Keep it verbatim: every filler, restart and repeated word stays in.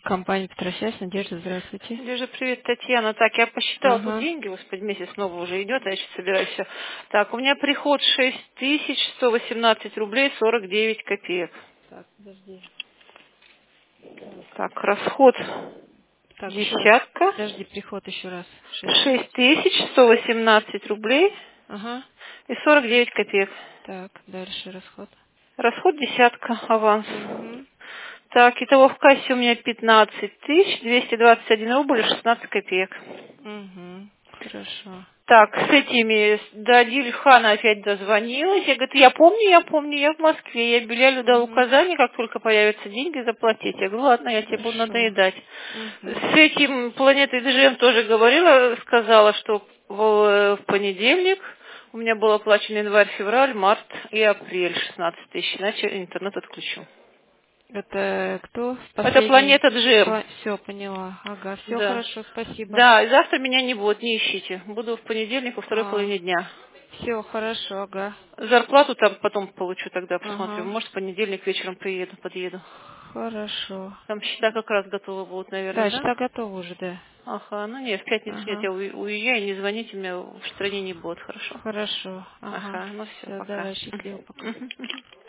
Компания Петросвязь, Надежда, здравствуйте. Надежда, привет, Татьяна. Так, я посчитала тут Ага. деньги, господи, месяц снова уже идет, а я сейчас собираюсь все. Так, у меня приход шесть тысяч сто восемнадцать рублей сорок девять копеек. Так, подожди. Так, расход Так, еще раз. десятка. Подожди, приход еще раз. Шесть шесть тысяч. тысяч сто восемнадцать рублей Ага. и сорок девять копеек. Так, дальше расход. Расход десятка, аванс. Угу. Так, итого в кассе у меня пятнадцать тысяч двести двадцать один рубль и шестнадцать копеек. Угу. Хорошо. Так, с этими, до Дильхана опять дозвонилась. Я говорю, я помню, я помню, я в Москве. Я Белялю дал Угу. указание, как только появятся деньги, заплатить. Я говорю, ладно, я тебе буду Хорошо. надоедать. Угу. С этим планетой Джем тоже говорила, сказала, что в, в понедельник у меня был оплачен январь, февраль, март и апрель шестнадцать тысяч, иначе интернет отключу. Это кто? Это Последний? планета Джем. Все, поняла. Ага, все Да. хорошо, спасибо. Да, и завтра меня не будет, не ищите. Буду в понедельник во второй А, половине дня. все хорошо, ага. Зарплату там потом получу, тогда посмотрю. Ага. Может, в понедельник вечером приеду, подъеду. Хорошо. Там счета как раз готовы будут, наверное, Да, да? счета готовы уже, да. Ага, ну нет, в пятницу нет, Ага. я уи- уезжаю, не звоните мне, в стране не будет, хорошо? Хорошо. Ага. Ага, ну все, Все, пока. давай, счастливо, пока. Мгм, мгм.